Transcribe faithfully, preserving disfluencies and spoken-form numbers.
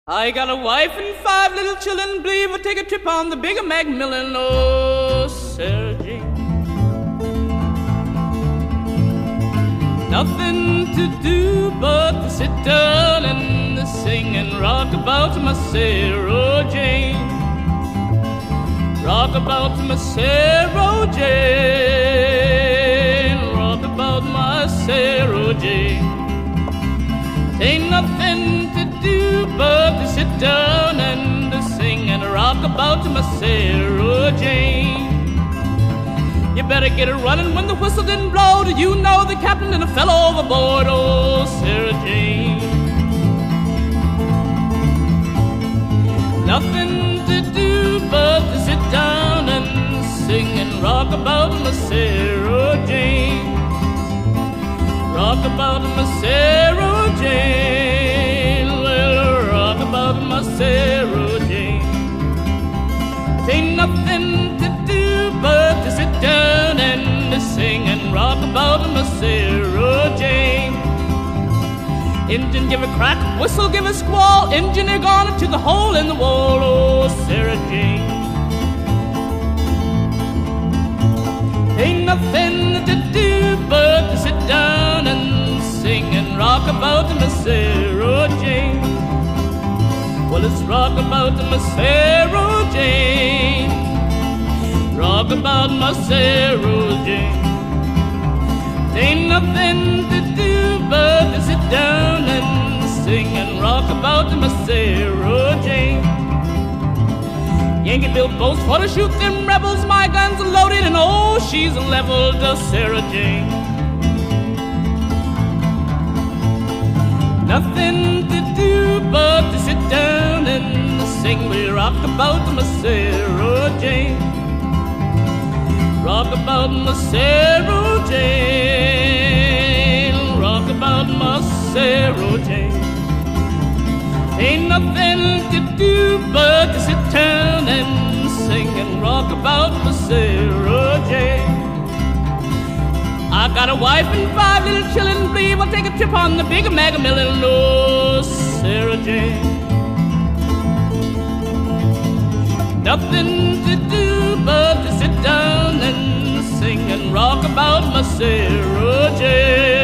I got a wife and five little children, believe I'll take a trip on the big Macmillan. Oh, Sarah Jane. Nothing to do but to sit down and to sing and rock about my Sarah Jane. Rock about my Sarah Jane. Rock about my Sarah Jane. Ain't nothing to do but to sit down and to sing and rock about my Sarah Jane. You better get it running when the whistle didn't blow. Do you know the captain and a fellow overboard? Oh, Sarah Jane. Nothing to do but to sit down and sing and rock about my Sarah Jane. Rock about my Sarah Jane. Well, rock about my Sarah Jane. It ain't nothing to do but to sit down and to sing and rock about my Sarah Jane. Engine give a crack, whistle give a squall, engineer gone to the hole in the wall. Oh, Sarah Jane. Ain't nothing to do but to sit down and sing and rock about my Sarah Jane. Well, it's rock about my Sarah Jane. Rock about my Sarah Jane. Ain't nothing to do but to sit down and sing and rock about my Sarah Jane. Yankee built boats for to shoot them rebels. My guns are loaded and oh, she's leveled to Sarah Jane. Nothing to do but to sit down and sing. We rock about my Sarah Jane. Rock about my Sarah Jane. Rock about my Sarah Jane. Ain't nothing to do but to sit down and sing and rock about my Sarah Jane. I got a wife and five little children, believe I'll take a trip on the big Macmillan. Oh, Sarah Jane. Nothing to do but to sit down and sing and rock about my Sarah Jane.